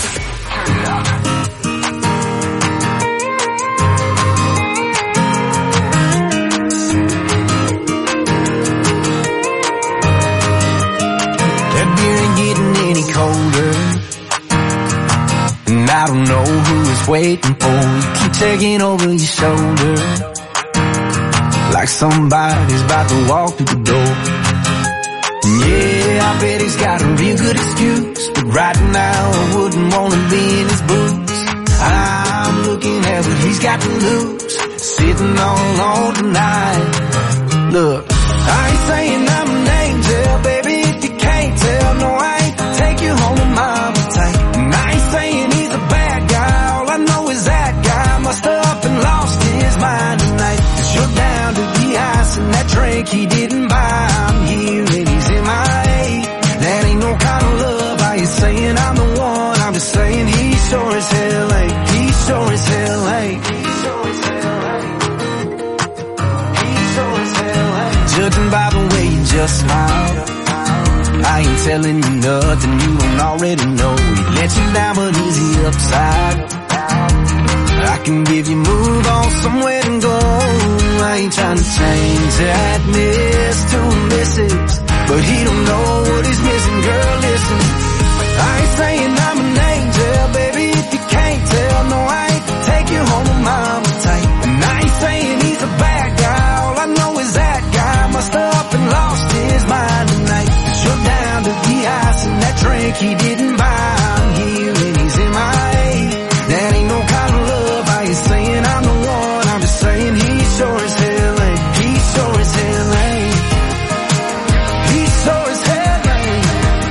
That beer ain't getting any colder, and I don't know who is waiting for you. Keep taking over your shoulder like somebody's about to walk through the door. And yeah, I bet he's got a real good excuse, but right now I wouldn't want to be in his boots. I'm looking at what he's got to lose, sitting all alone tonight. Look, I ain't saying I'm an angel, baby, if you can't tell. No, I ain't take you home to mama tight. And I ain't saying he's a bad guy, all I know is that guy must have up and lost his mind tonight. Cause you're down to the ice and that drink he didn't buy. I'm here and he's in my eight. That ain't no kind of love. I ain't saying I'm the one, I'm just saying he sure as hell ain't. He sure as hell ain't. He sure as hell ain't. He sure as hell ain't. Judging by the way you just smiled, I ain't telling you nothing you don't already know. He let you down, but is he upside? I can give you move on somewhere to go. I ain't trying to change that miss to a missus, but he don't know what he's missing. Girl, listen, I ain't saying I'm an angel, baby, if you can't tell. No, I ain't take you home to mama tight. And I ain't saying he's a bad guy, all I know is that guy must have up and lost his mind tonight. Cause you're down to the ice and that drink he didn't buy. I'm here and he's in my eight. That ain't no kind of love. I ain't saying I'm the one, I'm just saying he sure as hell ain't. He sure as hell ain't. He sure as hell ain't.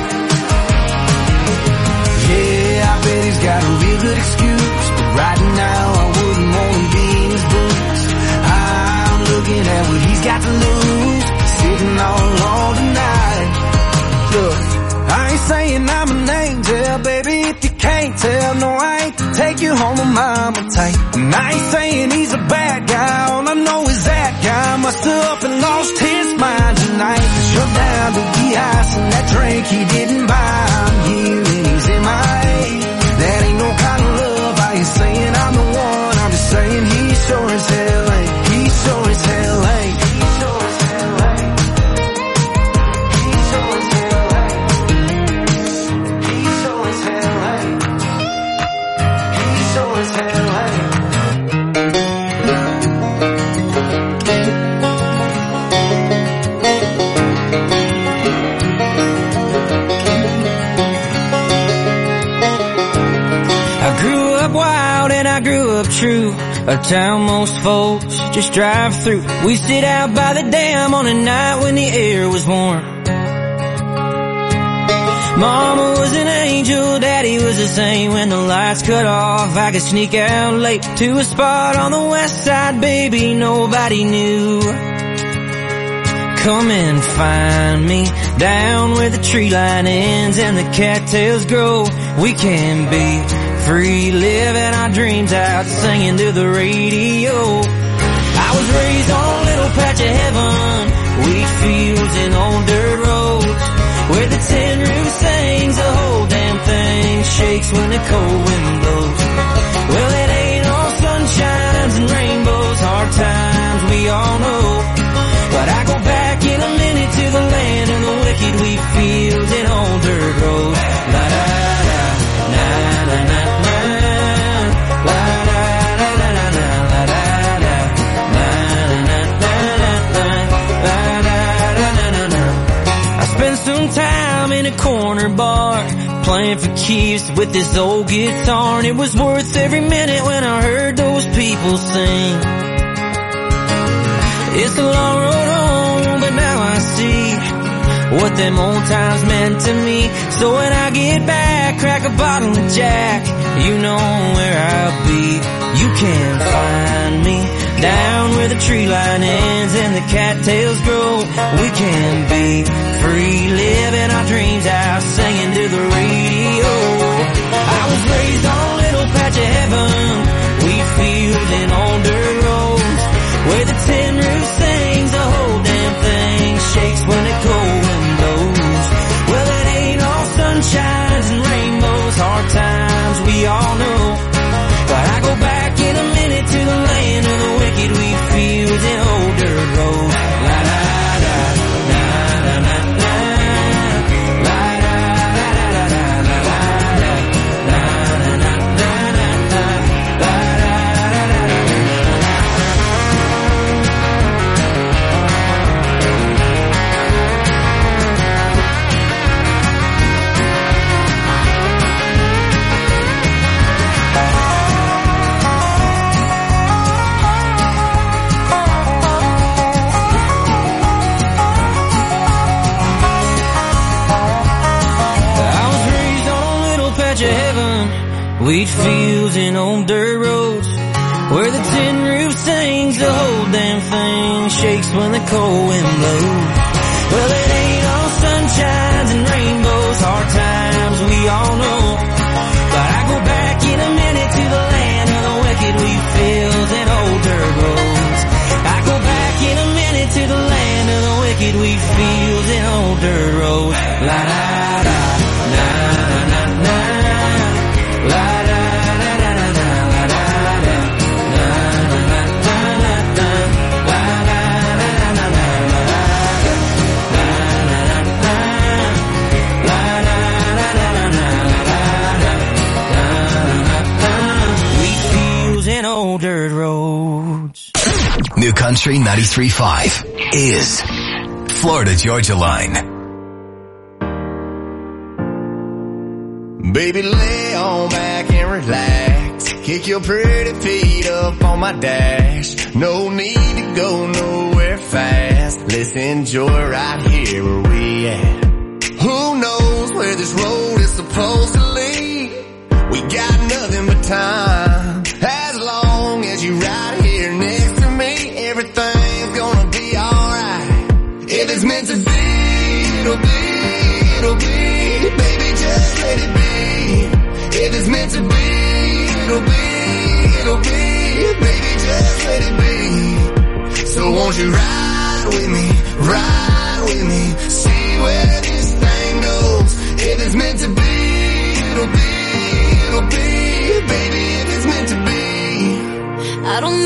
Yeah, I bet he's got a real good excuse, but right now I wouldn't want to be in his boots. I'm looking at what he's got to lose, sitting all alone tonight. Look, I ain't saying I'm an angel, baby, if you can't tell. No, I ain't take you home to mama tight. And I ain't saying he's a bad guy, all I know is that guy must have up and lost his mind tonight. Cause you're down to the ice and that drink he didn't buy. I'm here and he's in my eight. That ain't no kind of love. I ain't saying I'm the one, I'm just saying he sure as hell ain't. He sure as hell ain't. He sure as hell ain't. He sure as hell ain't. He sure as hell ain't. He sure as hell ain't. I grew up wild and I grew up true, a town most folks just drive through. We sit out by the dam on a night when the air was warm, Mama was an angel, Daddy was the same. When the lights cut off, I could sneak out late to a spot on the west side, baby, nobody knew. Come and find me down where the tree line ends and the cattails grow. We can be free, living our dreams out, singing to the radio. I was raised on a little patch of heaven, wheat fields and old dirt roads, where the tin roof sings, the whole damn thing shakes when the cold wind blows. Well, it ain't all sunshines and rainbows, hard times we all know. But I go back in a minute to the land of the wicked, wheat fields and old dirt roads. La da da, na na na na, la da da da da da, la da da, na na na na na, la da da da da. I spent some time in a corner bar, playing for keeps with this old guitar, and it was worth every minute when I heard those people sing. It's a long road home, but now I see what them old times meant to me. So when I get back, crack a bottle of Jack, you know where I'll be. You can find me down where the tree line ends and the cattails grow. We can be free, living our dreams out, singing to the radio. I was raised on a little patch of heaven, wheat fields and old dirt roads, where the tin roof sings, the whole damn thing shakes when the cold wind blows. Well, it ain't all sunshines and rainbows, hard times we all know. But I go back in a minute to the land of the wicked, wheat fields and old dirt roads. La da da, na na na na, la da da da da, la da da, na na na na na, la da da da da. Wheat fields and old dirt roads, where the tin roof sings, the whole damn thing shakes when the cold wind blows. Well, it ain't all sunshines and rainbows, hard times we all know. But I go back in a minute to the land of the wicked, wheat fields and old dirt roads. I go back in a minute to the land of the wicked, wheat fields and old dirt roads. La da da, na na na, la da. Dirt roads. New Country ninety-three point five is Florida Georgia Line. Baby, lay on back and relax. Kick your pretty feet up on my dash. No need to go nowhere fast. Let's enjoy right here where we at. Who knows where this road is supposed to lead? We got nothing but time. As long as you right here next to me, everything's gonna be alright. If it's meant to be, it'll be, it'll be. Baby, just let it be. If it's meant to be, it'll be, it'll be. Baby, just let it be. So won't you ride with me, ride with me, see where this thing goes. If it's meant to be, it'll be, it'll be. Baby, if it's meant to be. I don't